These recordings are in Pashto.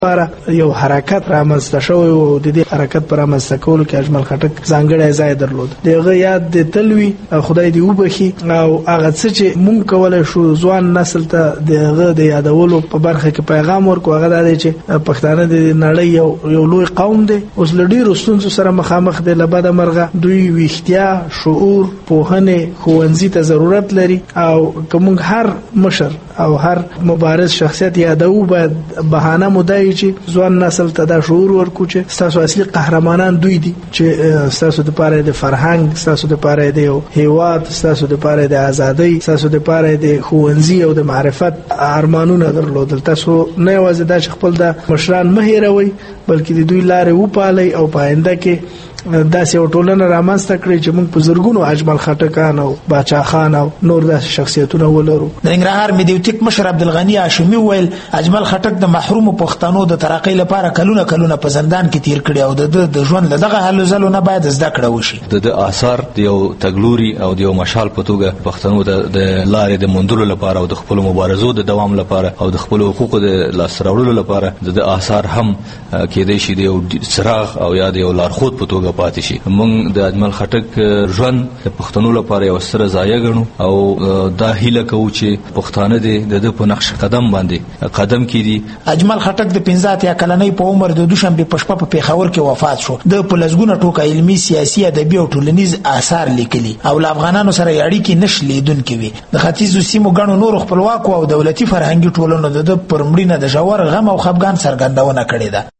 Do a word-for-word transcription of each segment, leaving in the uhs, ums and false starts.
لپاره یو حرکت رامنځته شوی او د دې حرکت پر رامنځته کولو کې اجمل خټک ځانګړی ځای درلود. دغه یاد د تلوي خدای دې وبخي او هغه څه چې مونږ کولای شو ځوان نسل ته دغه د یادولو په برخه کې پیغام ورکو هغه دا دی چې پښتانه د نړۍ یو یو لوی قوم دی، اوس لډي رستونو سره مخامخ دی، لبد مرغه دوی ویښتیا، شعور، پوهنه، ښوونځي ته ضرورت لري او کوم هر مشر او هر مبارز شخصیت یادو باید بهانه مودای چې ځوان نسل ته دا شعور ورکو چې تاسو اصلي قهرمانان دوی دي چې تاسو د پاره د فرهنګ، تاسو د پاره د هیواد، تاسو د پاره د ازادۍ، تاسو د پاره د ښوونځي او د معرفت ارمانونه درلودل. تاسو نه یوازې دا چې خپل د مشران مه هیروئ بلکې د دوی لارې وپالئ او په آینده کې داسې یو ټولنه رامنځته کړي چې موږ په زرګونو اجمل خټکان او باچا خان او نور داسې شخصیتونه ولرو. د ننګرهار میډیوټیک مشر عبدالغني هاشمي ویل اجمل خټک د محرومو پښتنو د ترقۍ لپاره کلونه کلونه په زندان کې تیر کړي او د د ژوند له دغه هلو ځلو نه باید زده کړه وشي. د آثار د یو تګلوري او د یو مشال په توګه پښتنو د لارې د موندلو لپاره او د خپل مبارزو د دوام لپاره او د خپل حقوقو د لاسته راوړلو لپاره د آثار هم کېدای شي د یو څراغ او یا د یو لارښود په توګه پاتې شي. موږ د اجمل خټک ژوند د پښتنو لپاره یو ستره ضایع ګڼو او دا هیله کوو چې پښتانه د د په نقش قدم باندې قدم کړي. اجمل خټک د پنځه اتیا کلنۍ په عمر د دوشنبه په شپه په پیښور کې وفات شو. د پلزګونه ټوکه علمي، سیاسي، ادبي او ټولنیز آثار لیکلي او له افغانانو سره اړیکې نش لیدونکې وي. د ختیځو سیمو ګڼو نور خپلواکو او دولتي فرهنګي ټولنو د پرمړینه د ژور غم او خفګان څرګندونه کړې ده.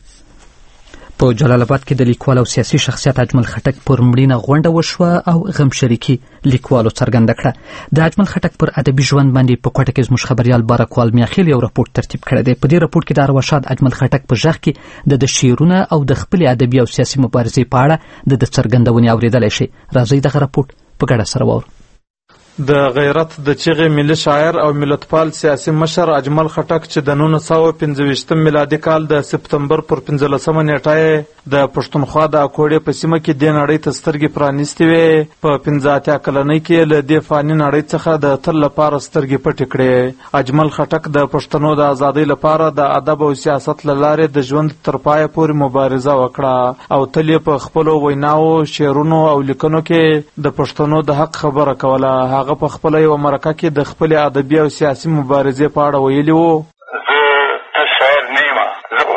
په جلال آباد کې د لیکوال او سیاسي شخصیت اجمل خټک پر مړینه غونډه وشوه او غم شریکي لیکوالو څرګنده کړه. د اجمل خټک پر ادبي ژوند باندې په کوټه کې زموږ خبريال بارکوال میاخیل یو راپورټ ترتیب کړی دی. په دې راپورټ کې د ارواښاد اجمل خټک په ژغ کې د شعرونه او د خپل ادبي او سیاسي مبارزې په اړه د څرګندونې اوریدلای شي. راځئ دغه راپورټ په ګډه سره واورو. د غیرت د چغې ملي شاعر او ملتپال سیاسي مشر اجمل خټک چې د نولس سوه پنځه ویشتم میلادي کال د سپتمبر پر پنځلسمه نیټه د پښتونخوا د اکوړې په سیمه کې د نړۍ ته سترګې پرانیستې وې. په پنځه اتیا کلنۍ کې له دې فاني نړۍ څخه د تل لپاره سترګې پټې کړې. اجمل خټک د پښتنو د ازادۍ لپاره د ادب او سیاست له لارې د ژوند تر پایه پورې مبارزه وکړه او تل یې په خپلو ویناو، شعرونو او لیکنو کې د پښتنو د حق خبره کوله. هغه په خپل یو مرکه کې د خپل ادبي او سیاسي مبارزې په اړه ویلي وو: زه ته شاعر نه یم، زه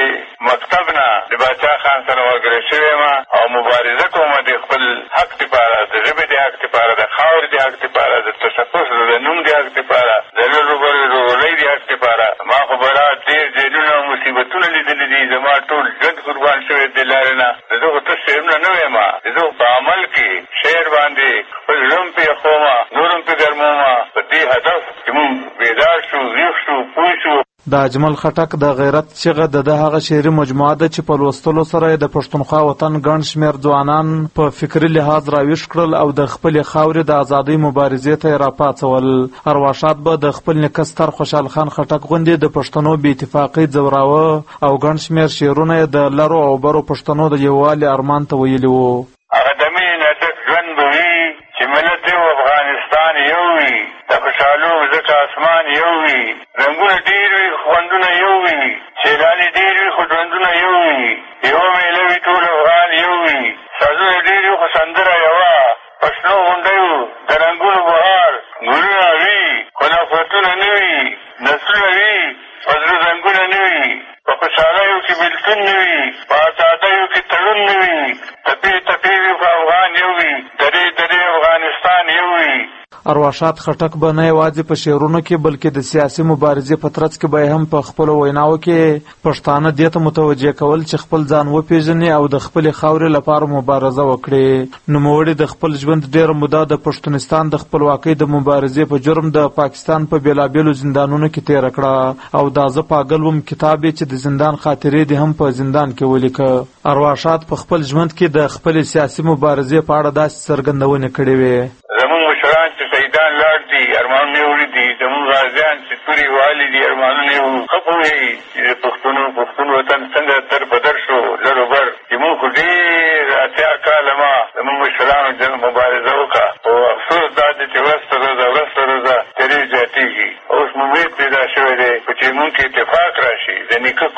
د مکتب نه د باچا خان سره ملګری شوی یم او مبارزه کوم د خپل حق لپاره، د ژبې د حق لپاره، د خاورې د حق لپاره، د تشخص د نوم د حق لپاره، د لورولۍ د حق لپاره. ما خو بلا ډېر جیلونه او مصیبتونه لیدلي دي، زما ټول ژوند قربان شوی د لارې نه. زه خو ته شعرونه نه ویم، زه په عمل کې شعر باندې خپل ژوند پرې خومه، نورم پرې ګرمومه په دې هدف چې مونږ بیدار شو، ویښ شو، پوه شو. د اجمل خټک د غیرت چغه د د هغه شعري مجموعه ده چې په لوستلو سره د پښتونخوا وطن ګڼ شمېر ځوانان په فکري لحاظ راویښ کړل او د خپلې خاورې د ازادۍ مبارزې ته یې راپاڅول. ارواښاد به د خپل نیکه ستر خوشحال خان خټک غوندې د پښتنو بې اتفاقۍ ځوراوه او ګڼ شمېر شعرونه یې د لرو او برو پښتنو د یووالي ارمان ته ویلي وو. هغه د مینې ډک ژوند به وي چې ملت یو، افغانستان یو وي، د خوشحالو ځکه اسمان یو وي، رنګونه ډېر وي، خوندونه یو وي، سیلانې ډېر وي، خو ژوندونه یو وي، یوه میله وي، ټول افغان یو وي، سازونه ډېر وي، خو سندره یوه، پښتنو غونډیو د رنګونو بهار، ګلونه وي، خو نفرتونه نه وي، نسلونه وي، په زړه رنګونه نه وي، په خوشحالیو کې بېلتون نه وي، په ازادیو کې تړون نه وي، تپې تپې وي، خو افغان یو وي، درې درې افغانستان یو وي. ارواښاد خټک به نه یوازې په شعرونو کې بلکې د سیاسي مبارزې په ترڅ کې به هم په خپلو ویناو کې پښتانه دې ته متوجه کول چې خپل ځان وپېژني او د خپلې خاورې لپاره مبارزه وکړي. نوموړي د خپل ژوند ډېره موده د پښتونستان د خپلواکۍ د مبارزې په جرم د پاکستان په بېلابېلو زندانونو کې تېره کړه او دا زه پاګل وم کتاب یې چې د زندان خاطرې دې هم په زندان کې ولیکه. ارواښاد په خپل ژوند کې د خپلې سیاسي مبارزې په اړه داسې څرګندونې کړې وې: زمونږ مشران چې شهیدان لاړ دي، ارمانونه یې وړي دي، زمونږ غازیان چې تورې والي دي، ارمانونه یې ښه پوهېږي چې د پښتنو پښتون وطن څنګه تر بدر شو، لر و بر، چې مونږ خو ډېر اتیا کاله ما زمونږ مشرانو جنګ مبارزه وکړه، خو افسوس دا دی چې ورځ تر ورځه ورځ تر ورځه تېرې زیاتېږي. اوس مو امید پیدا شوی دی چې مونږ کې اتفاق راشي، د نیکه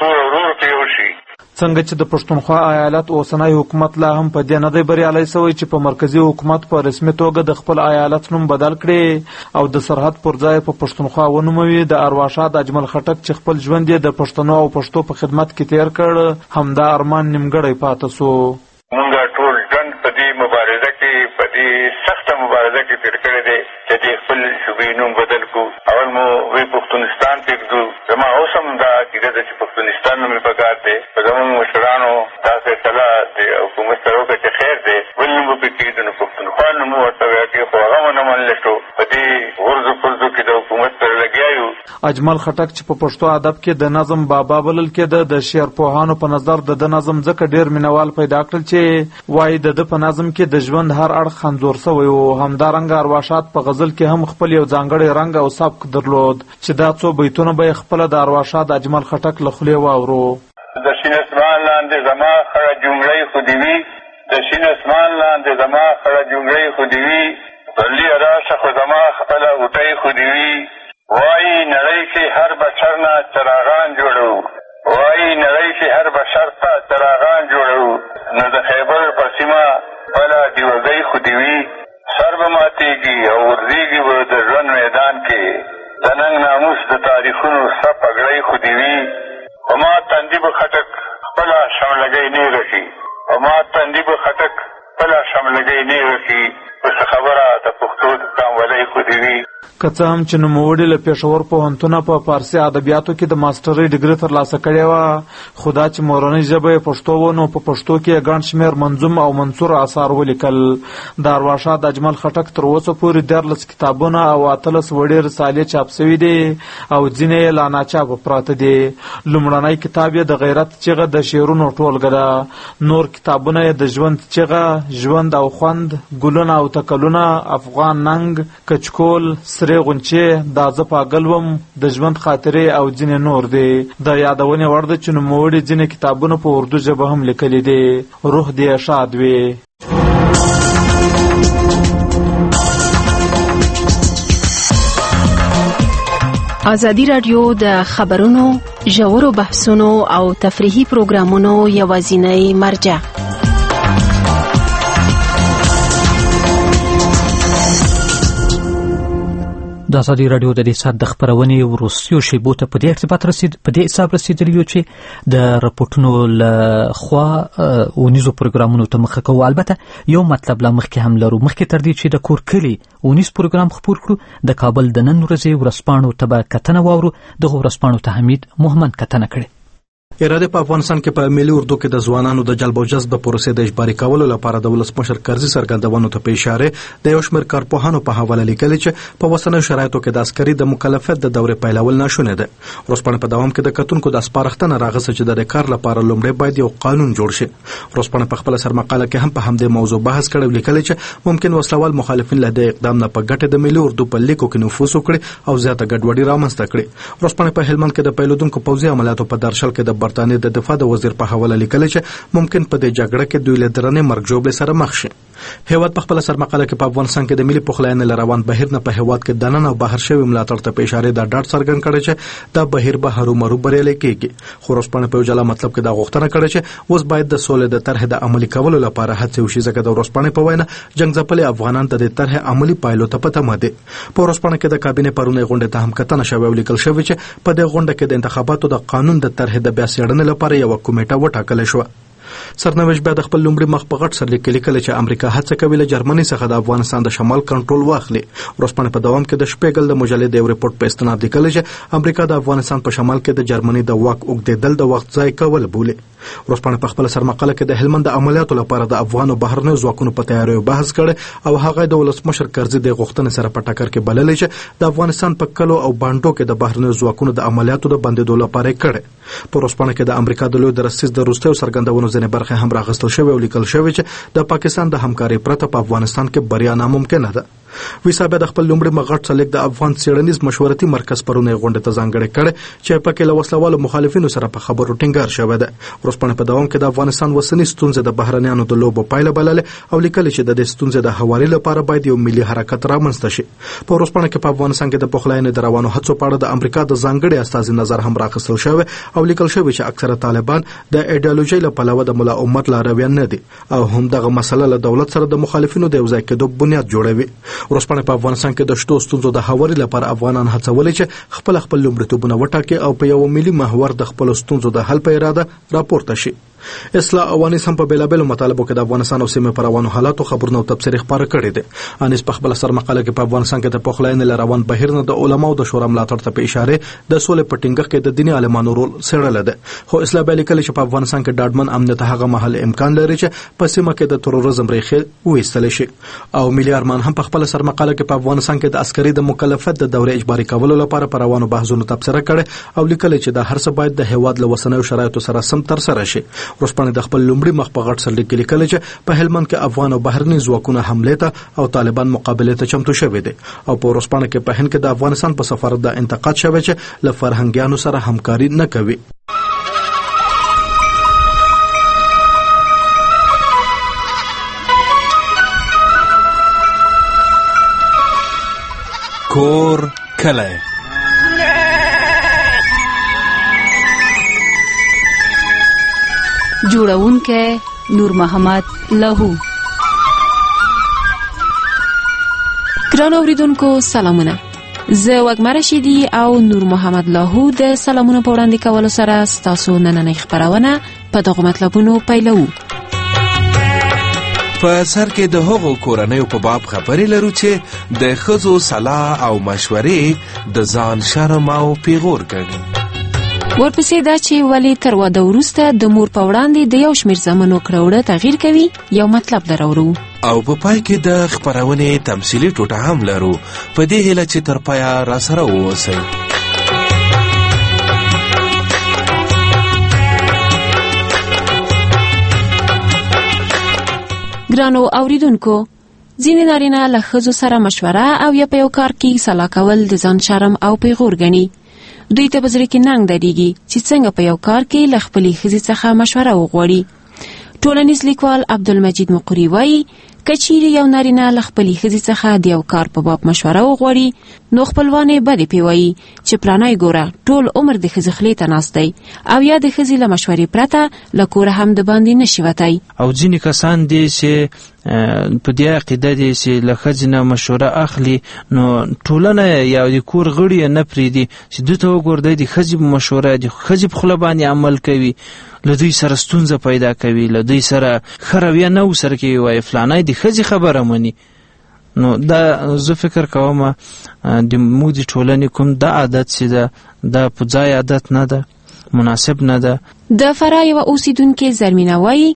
کور ورور کې یو شي. څنګه چې د پښتونخوا ایالت اوسنی حکومت لا هم په دې نه دی بریالی سوی چې په مرکزی حکومت په رسمي توګه د خپل ایالت نوم بدل کړي او د سرحد پر ځای په پښتونخوا ونوموي. د ارواښاد اجمل خټک چې خپل ژوند یې د پښتنو او پښتو په خدمت کې تیر کړ، همدا ارمان نیمګړی پاتې سو. موږ ټول ژوند په دې مبارزه کې په دې سخته مبارزه کې تیر کړی دی چې د خپل صوبې نوم بدل کړو. اول مو وی پښتونستان پرېږدو. زما اوس هم دا عقیده ده چې پښتونستان نوم یې پکار دی. په زموږ مشرانو دا فیصله د حکومت سره وکړه چې خیر دی بل نوم به پرې کېږدو، نو پښتونخوا نوم ورته وکړي، خو هغه ونه منله شو. په دې غرزو پرزو کې د حکومت سره لګیا یو. اجمل خټک چې په پښتو ادب کې د نظم بابا بلل کېده، د شعر پوهانو په نظر د د نظم ځکه ډېر مینوال پیدا کړل چې وایي د ده په نظم کې د ژوند هر اړخ انځور سوی و. همدارنګه ارواښاد په غزل کې هم خپل یو ځانګړی رنګ او سبک درلود چې دا څو بیتونه به یې خپله د ارواښاد اجمل خټک له خولې واورو. د شین اسمان لاندې زما خړه جونګړۍ خو دې وي، د شین اسمان لاندې زما خړه جونګړۍ خو دې وي، پرلي راشه خو زما خپله غوټۍ خو دې وي. وایي نړۍ کې هر بشر نه چراغان جوړو، وایي نړۍ کې هر بشر ته چراغان جوړو، نو د خیبر په سیمه بله ډیوګۍ خو دې وي. سر به ماتېږي او ورځېږي به د ژوند میدان کې، د ننګ ناموس د تاریخونو سره پګړۍ خو دې وي. په ما تندي به خټک خپله شملګۍ نه رسي، په ما تندي به خټک خپله شملګۍ نه رسي، څه خبره د پښتو د کامولۍ خو دې وي. که څه هم چې نوموړي له پېښور پوهنتونه په فارسي ادبیاتو کې د ماسټرۍ ډګري ترلاسه کړې وه، خو دا چې مورنۍ ژبه یې پښتو و نو په پښتو کې یې ګڼ شمېر منظوم او منثور اثار ولیکل. د ارواښاد اجمل خټک تر اوسه پورې دیارلس کتابونه او اتلس وړې رسالې چاپ سوي دي او ځینې یې لا ناچاپه پراته دي. لومړنی کتاب یې د غیرت چیغه د شعرونو ټولګه ده. نور کتابونه یې د ژوند چیغه، ژوند او خوند، ګلونه او تکلونه، افغان ننګ، کچکول، سرې غونچې، دا زه پاګل وم، د ژوند خاطرې او ځینې نور دي. د یادونې وړ ده چې نوموړي ځینې کتابونه په اردو ژبه هم لیکلي دي. روح دې شاد وي. ازادي راډیو د خبرونو، ژورو بحثونو او تفریحي پروګرامونو یوازینۍ مرجع. د ازادي راډیو د دې ساعت د خبرونې وروستیو شیبو ته په دې ارتباط رسید په دې حساب رسیدلی یو چې د رپورټونو له خوا اونیزو پروګرامونو ته مخه کوو. البته یو مطلب لا مخکې هم لرو. مخکې تر دې چې د کور کلي اونیز پروګرام خپور کړو، د کابل د نن ورځې ورځپاڼو ته به کتنه واورو. دغه ورځپاڼو ته حمید محمد کتنه کړې. اراده په افغانستان کې په ملي اردو کې د ځوانانو د جلب او جذب پروسې د اجباري کولو لپاره د ولسمشر کرزي څرګندونو ته په اشاره د یو شمېر کارپوهانو په حواله لیکلي چې په اوسنیو شرایطو کې د عسکري د مکلفیت د دورې پیلول ناشونی ده. ورځپاڼه په دوام کې د کتونکو د سپارښتنه راغسته چې د کار لپاره لومړی باید یو قانون جوړ شي. ورځپاڼه په خپل سرمقاله کې هم په همدې موضوع بحث کړی، لیکلي چې ممکن وسلوال مخالفین له دې اقدام نه په ګټه د ملي اردو په لیکو کې نفوذ وکړي او زیاته ګډوډي رامنځته کړي. ورځپاڼه په هلمند کې د پیلودونکو پوځي عملیاتو په درشل کې د برتانیې د دفاع د وزیر په حواله لیکل چې ممکن په دې جګړه کې دوی له درنې مرګ ژوبلې سره مخ شي. هیواد په خپل سرمقاله کې په افغانستان کې د ملي پخلاینې لروان بهیر نه په هیواد کې دننه او بهر شوی ملاتړ ته په اشاره د ډاډ څرګند کړی چې دا بهیر به هرو مرو بریالي کېږي. خو ورځپاڼه په جلا مطلب کې دا غوښتنه کړې چې اوس باید د سولې د طرح د عملي کولو لپاره هڅې وشي، ځکه د ورځپاڼې په وینا جنگ ځپلي افغانان د دې طرح عملي پایلو ته په تمه دي. په ورځپاڼه کې د کابینې پرونی غونډه ته هم کتنه شوې او لیکل شوې چې په دې غونډه کې د انتخاباتو د قانون د طرح د بیا څېړنې لپاره یو کمیټه وټاکل شو. سرنوشت بیا د خپل لومړي مخ په غټ سر لیکلي کله چې امریکا هڅه کوي له جرمني څخه د افغانستان د شمال کنټرول واخلي. ورځپاڼه په دوام کې د شپېګل د مجلې د یو ریپورت په استناد لیکلي چې امریکا د افغانستان په شمال کې د جرمني د واک اوږدېدل د وخت ضایع کول بولي. ورځپاڼه په خپل سرمقاله کې د هلمند د عملیاتو لپاره د افغان او بهرنیو ځواکونو په تیاریو بحث کړي او هغه د ولسمشر کرزي د غوښتنې سره په ټکر کې بللې چې د افغانستان په کلو او باندو کې د بهرنیو ځواکونو د عملیاتو د بندیدو لپاره کړي. په ورځپاڼه کې د امریکا د لوی درستیز د روسیې څرګندونو ځینې برخې هم راغستل شوې او لیکل شوې چې د پاکستان د همکارۍ پرته په افغانستان کې بریا ناممکنه ده. ویسا به د خپل لومړي مغټ سلیک د افغان څېړنیز مشورتي مرکز پرونه غونډه ته ځانګړې کړې چې پکې له وسلوالو مخالفینو سره په خبرو ټینګار شوی دی. ورځپاڼه په دوام کې د افغانستان وسنۍ ستونزې د بهرنیانو د لوبو پایله بللې او لیکلي چې د دې ستونزې د هواري لپاره باید یو ملي حرکت رامنځته شي. په ورځپاڼه کې په افغانستان کې د پخلاینې د روانو هڅو په اړه د امریکا د ځانګړي استازي نظر هم راخستل شوی او لیکل شوی چې اکثره طالبان د ایډیالوژي له پلوه د ملا امت لارویان نه دي او هم دغه مسله له دولت سره د مخالفینو د یوځای کېدو بنیاد جوړوي. ورځپاڼه په افغانستان کې د شتو ستونزو د هواري لپاره افغانان هڅولې چې خپل خپل لومړیتوبونه وټاکي او په یو ملي محور د خپل ستونزو د حل په اراده راپورته شي. اصلاح او انیس هم په بیلابېلو مطالبو کې د افغانستان او سیمې پر روانو حالاتو خبرونه او تبصرې خپاره کړي دي. انیس په خپل سر مقاله کې په افغانستان کې د پخلاینې له روان بهیر نه د علماو د شورا ملاتړ ته په اشاره د سولې په ټینګښت کې د دیني عالمانو رول څېړلی دی. خو اصلاح بیا لیکلي چې په افغانستان کې ډاډمن امنیت هغه مهال امکان لري چې په سیمه کې د تروریزم ریښې وایستلی شي. او ملي ارمان هم په خپل سر مقاله کې په افغانستان کې د عسکري د مکلفیت د دورې اجباري کولو لپاره په روانو بحثونو تبصره کړې او لیکلي چې دا هر څه باید د هیواد له وسنیو شرایطو سره سم ترسره شي. ورځپاڼه د خپل لومړي مخ په غټ سرلیک کې لیکلي چې په هلمند کې افغان او بهرني ځواکونه حملې ته او طالبان مقابلې ته چمتو شوي دي. او په ورځپاڼه کې په هند کې د افغانستان په سفارت د انتقاد شوی چې له فرهنګیانو سره همکاري نه کوي. کور کلی جوړونکی نور محمد لاهو. ګران اوریدونکو سلامونه، زه وګمره شیدی او نور محمد لاهو د سلامونو په وړاندې کولو سره ستاسو نننۍ خبرونه په دغو مطلبونو پیلوو. په سر کې د هغو کورنیو په باب خبرې لرو چې د ښځو صلاح او مشورې د ځان شرم او پیغور ګڼي. ورپسې دا چې ولې تر واده وروسته د مور په وړاندې د یو شمېر زامنو کړه تغییر کوي، یو مطلب درورو. او په پای کې د خبرونې تمثیلي ټوټه هم لرو، په دې هیله چې تر پایه راسره واوسئ. ګرانو اوریدونکو، ځینې نارینه له ښځو سره مشوره او یا په یو کار کې سلا کول د ځان شرم او پیغور ګڼي. دوی ته په زړه کې ننګ درېږي چې څنګه په یو کار کې له خپلې ښځې څخه مشوره وغواړي. ټولنیز لیکوال عبدالمجید مقری وایي که چیرې یو نارینه له خپلې ښځې څخه د یو کار په باب مشوره وغواړي، نو خپلوانې بدې پې وایي چې پلانی ګوره ټول عمر د ښځې خولې ته ناست دی او یا د ښځې له مشورې پرته له کوره هم د باندې نشي وتی. او ځینې کسان دي چې په دې عقیده دي چې له ښځې نه مشوره اخلي، نو ټولنه یا د کور غړي یې نه پرېږدي چې دوی ته وګوره دی د ښځې په مشوره د ښځې په خوله باندې عمل کوي، له دوی سره ستونزه پیدا کوي، له دوی سره ښه رویه نه ورسره کوي، وایي فلانی د ښځې خبره مني. نو دا زه فکر کوم د موږ د ټولنې کوم دا عادت چې ده دا په ځای عادت نه ده، مناسب نه ده. د فراه یوه اوسیدونکې زرمینه وایي